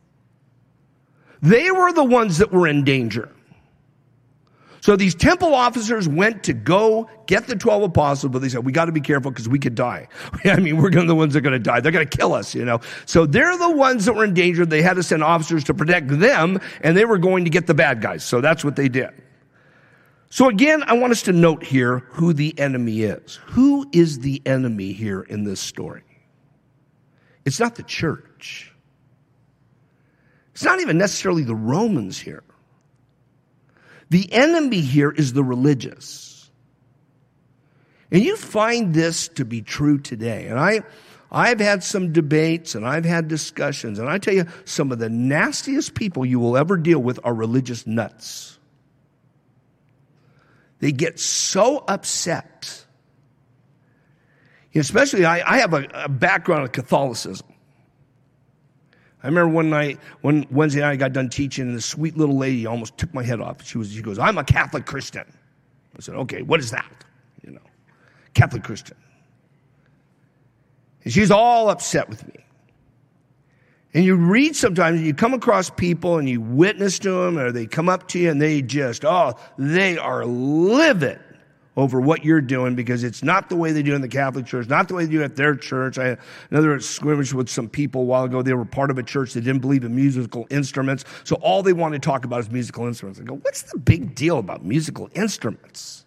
They were the ones that were in danger. So these temple officers went to go get the 12 apostles, but they said, we got to be careful because we could die. I mean, we're the ones that are going to die. They're going to kill us, So they're the ones that were in danger. They had to send officers to protect them, and they were going to get the bad guys. So that's what they did. So again, I want us to note here who the enemy is. Who is the enemy here in this story? It's not the church. It's not even necessarily the Romans here. The enemy here is the religious. And you find this to be true today. And I've had some debates and I've had discussions, and I tell you, some of the nastiest people you will ever deal with are religious nuts. They get so upset. Especially, I have a background of Catholicism. I remember one Wednesday night I got done teaching, and this sweet little lady almost took my head off. She goes, "I'm a Catholic Christian." I said, "Okay, what is that?" Catholic Christian. And she's all upset with me. And you read sometimes, and you come across people and you witness to them, or they come up to you and they they are livid over what you're doing because it's not the way they do in the Catholic Church, not the way they do at their church. I had another scrimmage with some people a while ago. They were part of a church that didn't believe in musical instruments. So all they wanted to talk about is musical instruments. I go, what's the big deal about musical instruments?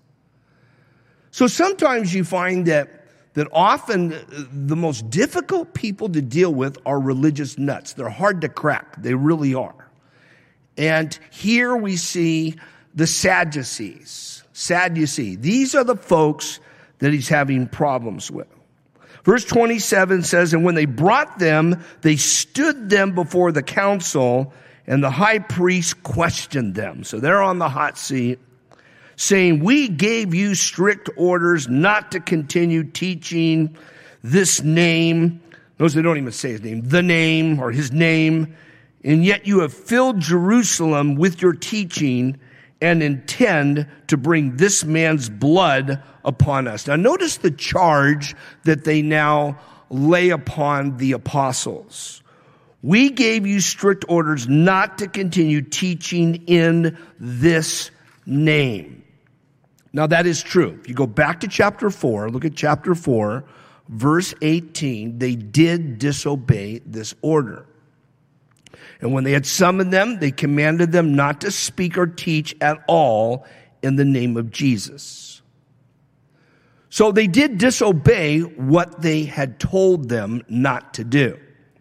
So sometimes you find that often the most difficult people to deal with are religious nuts. They're hard to crack. They really are. And here we see the Sadducees. These are the folks that he's having problems with. Verse 27 says, "And when they brought them, they stood them before the council, and the high priest questioned them." So they're on the hot seat, saying, "We gave you strict orders not to continue teaching this name." Notice they don't even say his name, the name or his name. "And yet you have filled Jerusalem with your teaching and intend to bring this man's blood upon us." Now notice the charge that they now lay upon the apostles. "We gave you strict orders not to continue teaching in this name." Now that is true. If you go back to chapter 4, look at chapter 4, verse 18, they did disobey this order. "And when they had summoned them, they commanded them not to speak or teach at all in the name of Jesus." So they did disobey what they had told them not to do.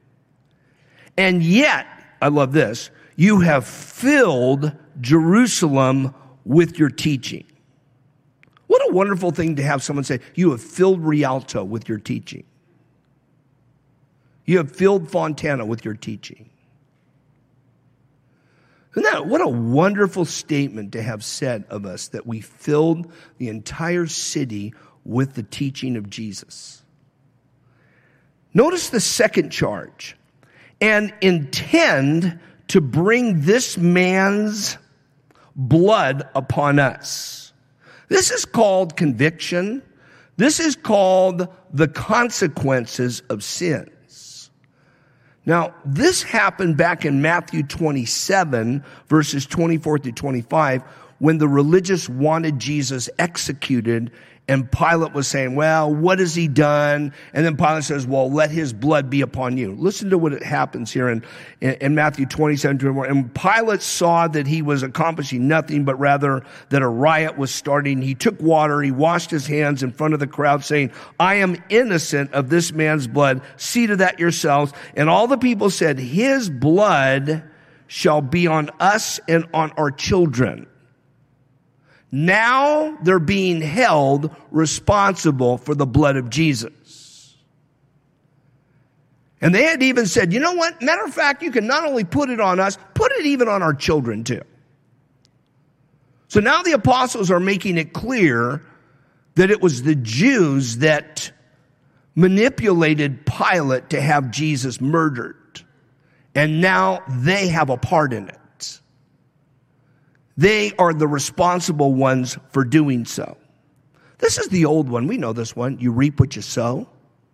And yet, I love this, "you have filled Jerusalem with your teaching." What a wonderful thing to have someone say, "You have filled Rialto with your teaching. You have filled Fontana with your teaching." What a wonderful statement to have said of us, that we filled the entire city with the teaching of Jesus. Notice the second charge. "And intend to bring this man's blood upon us." This is called conviction. This is called the consequences of sins. Now, this happened back in Matthew 27, verses 24 through 25, when the religious wanted Jesus executed, and Pilate was saying, "Well, what has he done?" And then Pilate says, "Well, let his blood be upon you." Listen to what happens here in Matthew 27, 24. "And Pilate saw that he was accomplishing nothing, but rather that a riot was starting. He took water, he washed his hands in front of the crowd, saying, 'I am innocent of this man's blood. See to that yourselves.' And all the people said, 'His blood shall be on us and on our children.' Now they're being held responsible for the blood of Jesus. And they had even said, you know what? Matter of fact, you can not only put it on us, put it even on our children too. So now the apostles are making it clear that it was the Jews that manipulated Pilate to have Jesus murdered. And now they have a part in it. They are the responsible ones for doing so. This is the old one. We know this one. You reap what you sow.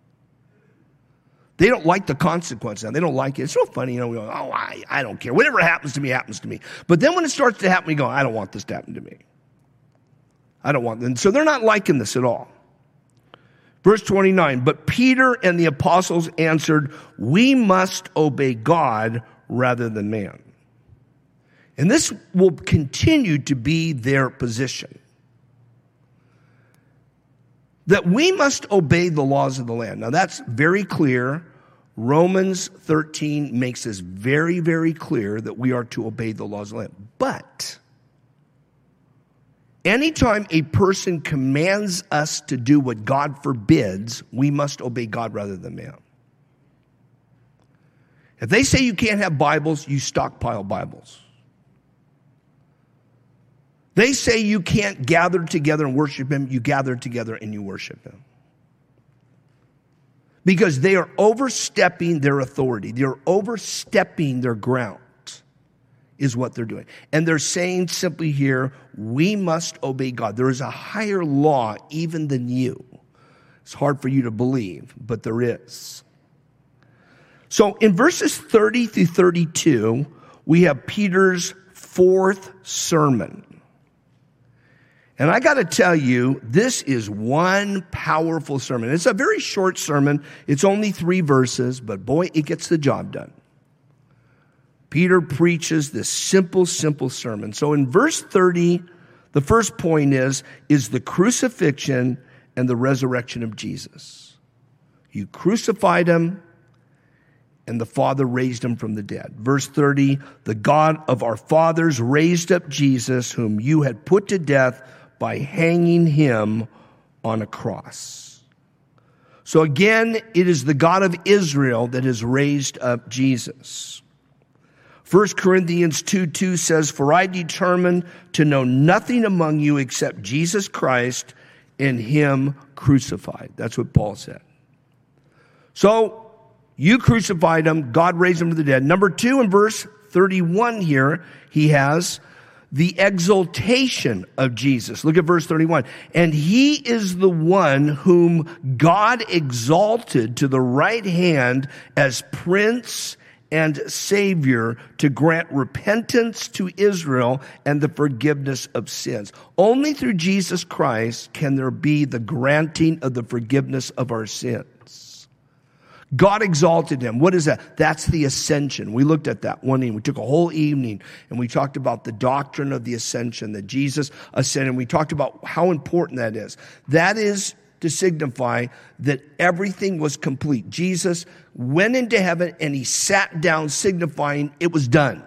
They don't like the consequence now. They don't like it. It's so funny, we go, "Oh, I don't care. Whatever happens to me, happens to me." But then when it starts to happen, we go, "I don't want this to happen to me. I don't want." And so they're not liking this at all. Verse 29, "But Peter and the apostles answered, 'We must obey God rather than man.'" And this will continue to be their position, that we must obey the laws of the land. Now that's very clear. Romans 13 makes this very, very clear that we are to obey the laws of the land. But Anytime a person commands us to do what God forbids, we must obey God rather than man. If they say you can't have Bibles, you stockpile Bibles. They say you can't gather together and worship Him, you gather together and you worship Him. Because they are overstepping their authority. They're overstepping their ground, is what they're doing. And they're saying simply here, we must obey God. There is a higher law even than you. It's hard for you to believe, but there is. So in verses 30 through 32, we have Peter's fourth sermon. And I got to tell you, this is one powerful sermon. It's a very short sermon. It's only 3 verses, but boy, it gets the job done. Peter preaches this simple sermon. So in verse 30, the first point is the crucifixion and the resurrection of Jesus. You crucified Him, and the Father raised Him from the dead. Verse 30, the God of our fathers raised up Jesus, whom you had put to death by hanging Him on a cross. So again, it is the God of Israel that has raised up Jesus. 1 Corinthians 2:2 says, for I determined to know nothing among you except Jesus Christ and Him crucified. That's what Paul said. So, you crucified Him, God raised Him from the dead. Number 2, in verse 31 here, he has the exaltation of Jesus. Look at verse 31. And He is the one whom God exalted to the right hand as Prince and Savior to grant repentance to Israel and the forgiveness of sins. Only through Jesus Christ can there be the granting of the forgiveness of our sins. God exalted Him. What is that? That's the ascension. We looked at that one evening. We took a whole evening and we talked about the doctrine of the ascension, that Jesus ascended. We talked about how important that is. That is to signify that everything was complete. Jesus went into heaven and He sat down, signifying it was done.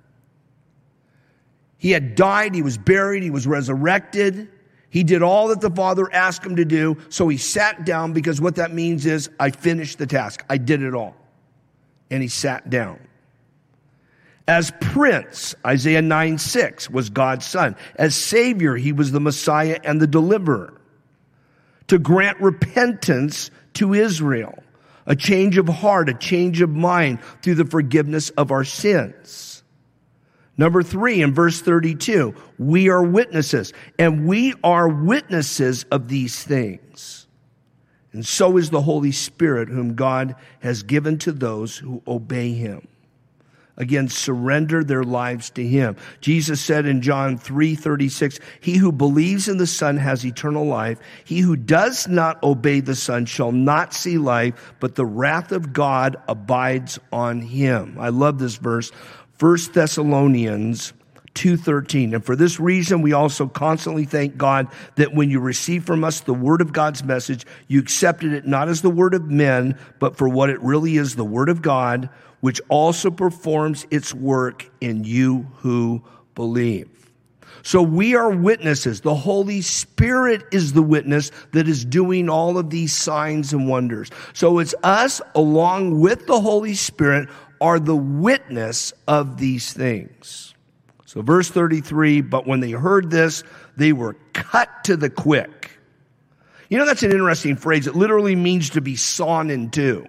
He had died, He was buried, He was resurrected. He did all that the Father asked Him to do, so He sat down, because what that means is, I finished the task. I did it all. And He sat down. As Prince, Isaiah 9:6 was God's Son. As Savior, He was the Messiah and the Deliverer. To grant repentance to Israel, a change of heart, a change of mind through the forgiveness of our sins. Number 3, in verse 32, we are witnesses, and we are witnesses of these things. And so is the Holy Spirit, whom God has given to those who obey Him. Again, surrender their lives to Him. Jesus said in John 3:36, he who believes in the Son has eternal life. He who does not obey the Son shall not see life, but the wrath of God abides on him. I love this verse. 1 Thessalonians 2:13. And for this reason, we also constantly thank God that when you received from us the word of God's message, you accepted it not as the word of men, but for what it really is, the word of God, which also performs its work in you who believe. So we are witnesses. The Holy Spirit is the witness that is doing all of these signs and wonders. So it's us, along with the Holy Spirit, are the witness of these things. So verse 33, but when they heard this, they were cut to the quick. You know, that's an interesting phrase. It literally means to be sawn in two.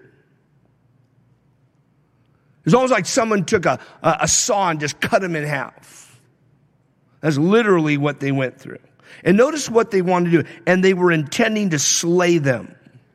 It's almost like someone took a saw and just cut them in half. That's literally what they went through. And notice what they wanted to do. And they were intending to slay them.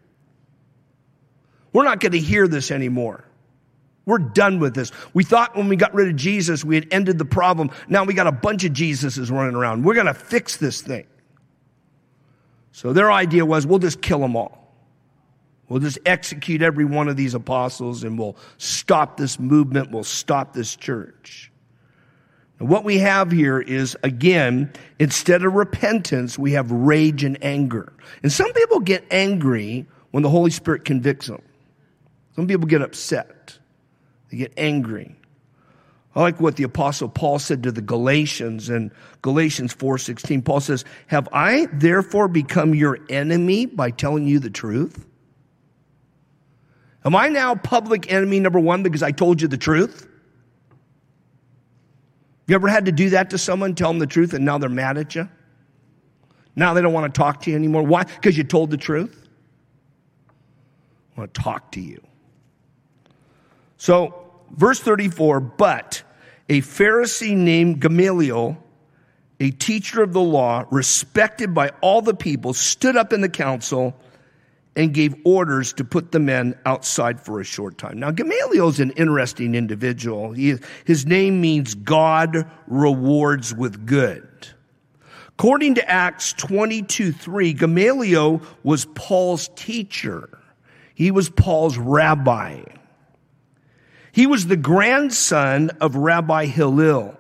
We're not going to hear this anymore. We're done with this. We thought when we got rid of Jesus, we had ended the problem. Now we got a bunch of Jesuses running around. We're going to fix this thing. So their idea was, we'll just kill them all. We'll just execute every one of these apostles and we'll stop this movement. We'll stop this church. And what we have here is, again, instead of repentance, we have rage and anger. And some people get angry when the Holy Spirit convicts them. Some people get upset. They get angry. I like what the Apostle Paul said to the Galatians in Galatians 4:16. Paul says, have I therefore become your enemy by telling you the truth? Am I now public enemy number one because I told you the truth? You ever had to do that to someone, tell them the truth, and now they're mad at you? Now they don't want to talk to you anymore. Why? Because you told the truth? I want to talk to you. So, verse 34, but a Pharisee named Gamaliel, a teacher of the law, respected by all the people, stood up in the council and gave orders to put the men outside for a short time. Now, Gamaliel is an interesting individual. His name means God rewards with good. According to Acts 22:3, Gamaliel was Paul's teacher. He was Paul's rabbi. He was the grandson of Rabbi Hillel.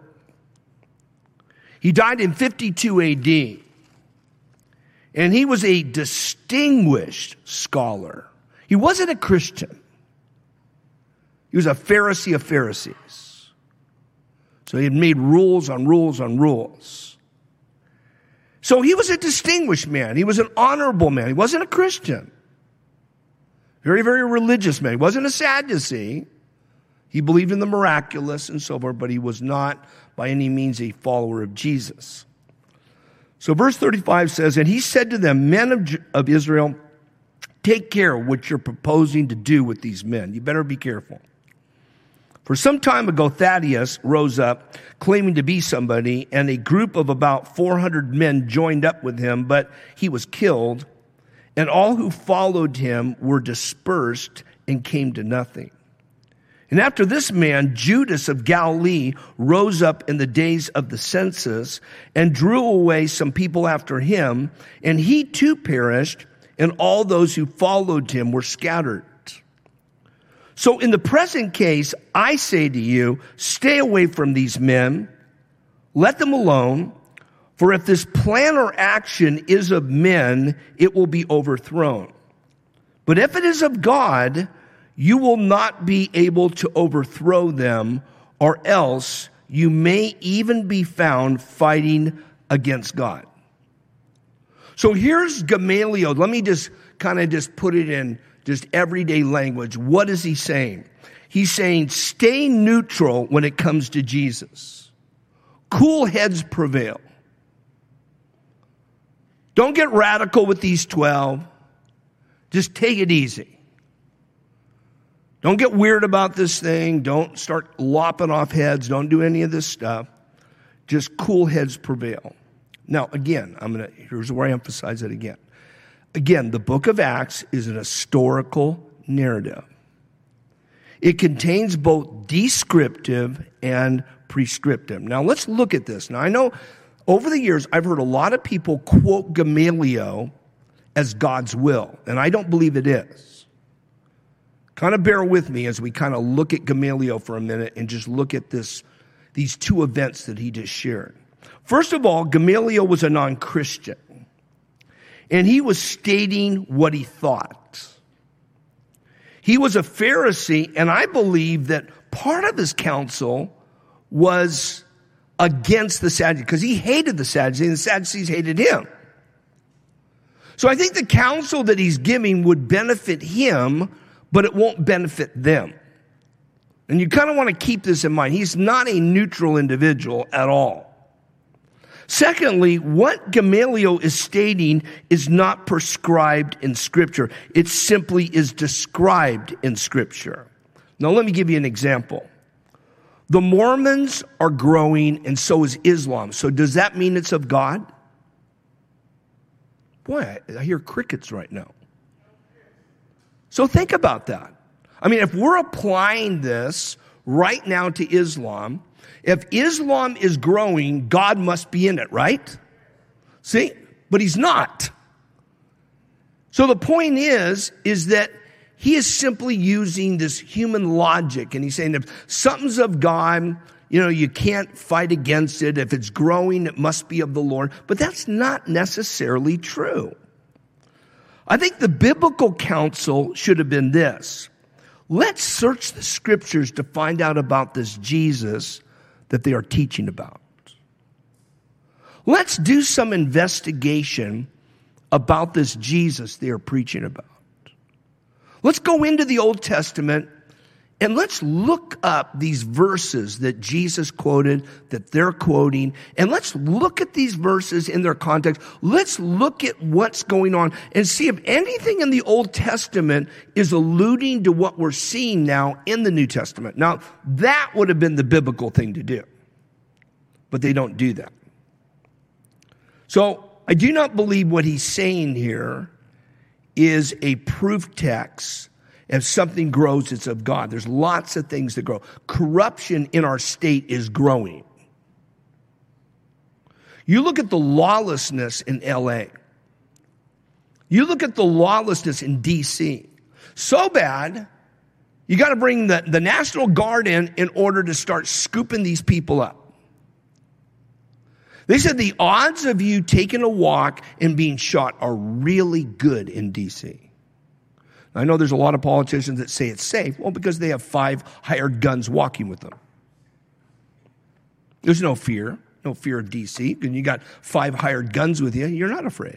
He died in 52 AD. And he was a distinguished scholar. He wasn't a Christian. He was a Pharisee of Pharisees. So he had made rules on rules on rules. So he was a distinguished man. He was an honorable man. He wasn't a Christian. Very, very religious man. He wasn't a Sadducee. He believed in the miraculous and so forth, but he was not by any means a follower of Jesus. So verse 35 says, and he said to them, men of Israel, take care what you're proposing to do with these men. You better be careful. For some time ago, Thaddeus rose up, claiming to be somebody, and a group of about 400 men joined up with him, but he was killed, and all who followed him were dispersed and came to nothing. And after this man, Judas of Galilee rose up in the days of the census and drew away some people after him, and he too perished, and all those who followed him were scattered. So in the present case, I say to you, stay away from these men, let them alone, for if this plan or action is of men, it will be overthrown. But if it is of God, you will not be able to overthrow them, or else you may even be found fighting against God. So here's Gamaliel. Let me just put it in just everyday language. What is he saying? He's saying, stay neutral when it comes to Jesus. Cool heads prevail. Don't get radical with these 12. Just take it easy. Don't get weird about this thing. Don't start lopping off heads. Don't do any of this stuff. Just cool heads prevail. Now, again, here's where I emphasize it again. Again, the book of Acts is an historical narrative. It contains both descriptive and prescriptive. Now, let's look at this. Now, I know over the years, I've heard a lot of people quote Gamaliel as God's will, and I don't believe it is. Kind of bear with me as we kind of look at Gamaliel for a minute and just look at these two events that he just shared. First of all, Gamaliel was a non-Christian, and he was stating what he thought. He was a Pharisee, and I believe that part of his counsel was against the Sadducees, because he hated the Sadducees, and the Sadducees hated him. So I think the counsel that he's giving would benefit him, but it won't benefit them. And you kind of want to keep this in mind. He's not a neutral individual at all. Secondly, what Gamaliel is stating is not prescribed in Scripture. It simply is described in Scripture. Now, let me give you an example. The Mormons are growing, and so is Islam. So does that mean it's of God? Boy, I hear crickets right now. So think about that. I mean, if we're applying this right now to Islam, if Islam is growing, God must be in it, right? See? But he's not. So the point is that he is simply using this human logic, and he's saying if something's of God, you can't fight against it. If it's growing, it must be of the Lord. But that's not necessarily true. I think the biblical counsel should have been this. let's search the scriptures to find out about this Jesus that they are teaching about. Let's do some investigation about this Jesus they are preaching about. Let's go into the Old Testament and let's look up these verses that Jesus quoted, that they're quoting, and let's look at these verses in their context. Let's look at what's going on and see if anything in the Old Testament is alluding to what we're seeing now in the New Testament. Now, that would have been the biblical thing to do, but they don't do that. So, I do not believe what he's saying here is a proof text. If something grows, it's of God. There's lots of things that grow. Corruption in our state is growing. You look at the lawlessness in LA. You look at the lawlessness in DC. So bad, you got to bring the National Guard in order to start scooping these people up. They said the odds of you taking a walk and being shot are really good in DC. I know there's a lot of politicians that say it's safe. Well, because they have 5 hired guns walking with them. There's no fear of DC. And you got 5 hired guns with you, you're not afraid.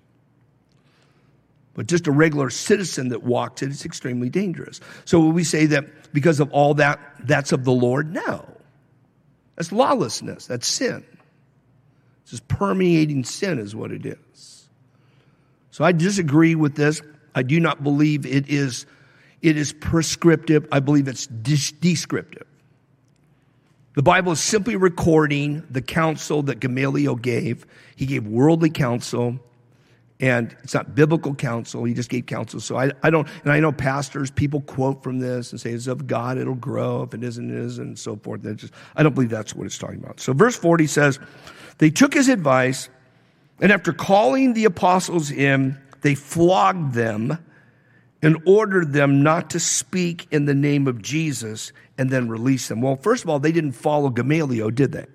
But just a regular citizen that walks it, it's extremely dangerous. So will we say that because of all that, that's of the Lord? No. That's lawlessness. That's sin. It's just permeating sin is what it is. So I disagree with this. I do not believe it is prescriptive. I believe it's descriptive. The Bible is simply recording the counsel that Gamaliel gave. He gave worldly counsel, and it's not biblical counsel. He just gave counsel. So I don't, and I know pastors, people quote from this and say, it's of God, it'll grow. If it isn't, it isn't, and so forth. I don't believe that's what it's talking about. So verse 40 says, they took his advice, and after calling the apostles in, they flogged them and ordered them not to speak in the name of Jesus and then release them. Well, first of all, they didn't follow Gamaliel, did they?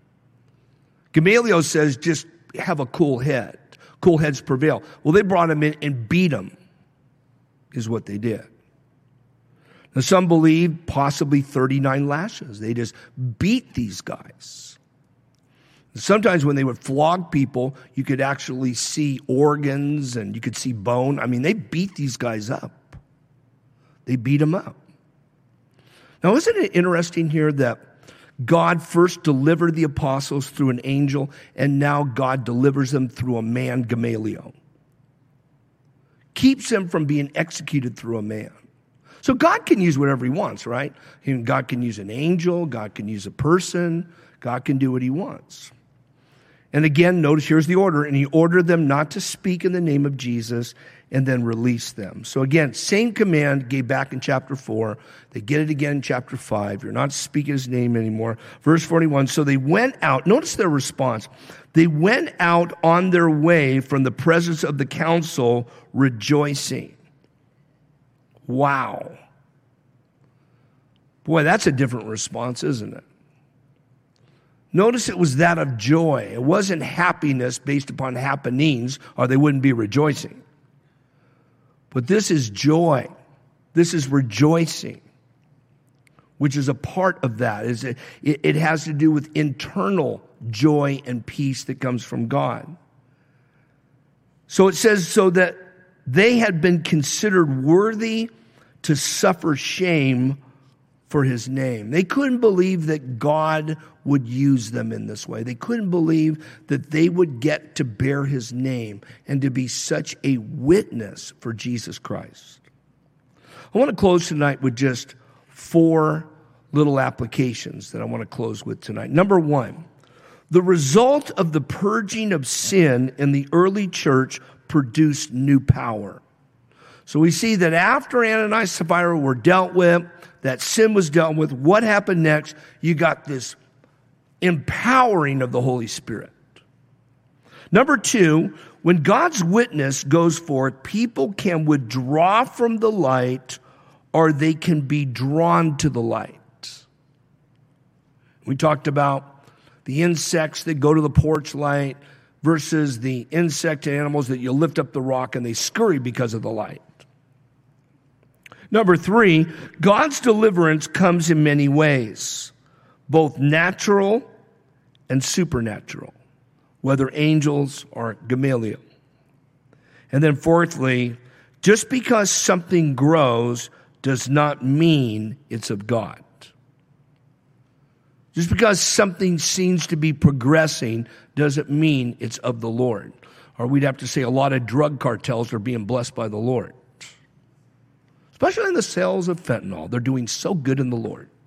Gamaliel says, just have a cool head. Cool heads prevail. Well, they brought him in and beat him, is what they did. Now, some believe possibly 39 lashes. They just beat these guys. Sometimes when they would flog people, you could actually see organs and you could see bone. I mean, they beat these guys up. They beat them up. Now, isn't it interesting here that God first delivered the apostles through an angel, and now God delivers them through a man, Gamaliel? Keeps them from being executed through a man. So God can use whatever he wants, right? God can use an angel. God can use a person. God can do what he wants. And again, notice here's the order. And he ordered them not to speak in the name of Jesus and then release them. So again, same command gave back in chapter 4. They get it again in chapter 5. You're not speaking his name anymore. Verse 41, so they went out. Notice their response. They went out on their way from the presence of the council rejoicing. Wow. Boy, that's a different response, isn't it? Notice it was that of joy. It wasn't happiness based upon happenings, or they wouldn't be rejoicing. But this is joy. This is rejoicing, which is a part of that. It has to do with internal joy and peace that comes from God. So it says, so that they had been considered worthy to suffer shame for his name. They couldn't believe that God would use them in this way. They couldn't believe that they would get to bear his name and to be such a witness for Jesus Christ. I want to close tonight with just 4 little applications that I want to close with tonight. Number 1, the result of the purging of sin in the early church produced new power. So we see that after Ananias and Sapphira were dealt with, that sin was dealt with, what happened next? You got this empowering of the Holy Spirit. Number 2, when God's witness goes forth, people can withdraw from the light or they can be drawn to the light. We talked about the insects that go to the porch light versus the insect animals that you lift up the rock and they scurry because of the light. Number 3, God's deliverance comes in many ways, both natural and supernatural, whether angels or Gamaliel. And then fourthly, just because something grows does not mean it's of God. Just because something seems to be progressing doesn't mean it's of the Lord. Or we'd have to say a lot of drug cartels are being blessed by the Lord. Especially in the sales of fentanyl. They're doing so good in the Lord.